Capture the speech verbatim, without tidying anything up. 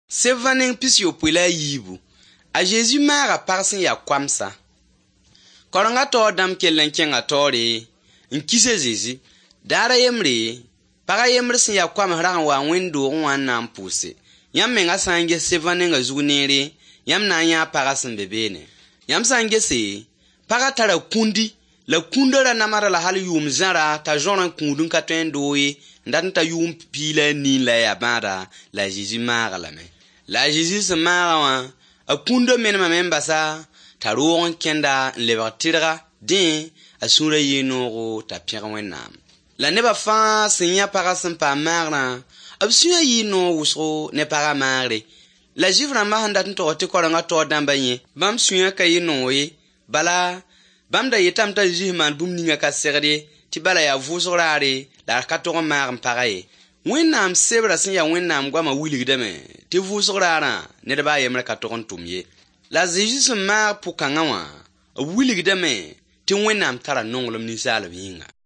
Sevaning pis yo pwela yibu. A Jésus mara parsin ya kwamsa. Koranga to dam kellen kenga tori. Nkise zizi. Dara yemri. Para yemri sin ya kwam hran wa wendo wan nam puse. Yam menga sange sevaning a zunere. Yam na nya parasin bebene. Yam sange se. Para tara kundi. La kundara namara la hali yum zara. Ta joran kundun katwen doye. Ndan ta yum pila ni la ya bada. La Jésus mara la me. La Jésus se mara wa. A kunda menema membasa. Ta roon kenda nlevertira. Din. A sura yenogo ta pira wenam. La neba fa senya parasin pa marna. Ab suya yeno wusro ne para mare. La jivra mahanda nto te koranga to dambanye. Bam suya ka yeno we. Bala. Bam da yetam ta jihman bum ninga ka serre. Ti bala ya vusrare. La kato mar mparaye. Wenam sebra senya wenam gwa ma wili gdeme. Ti vusrara. Ne de ba yemre kato tumye. La Jésus mar pukanga wa. Wili gdeme. Ti wenam tara nongolom ni sala yinga.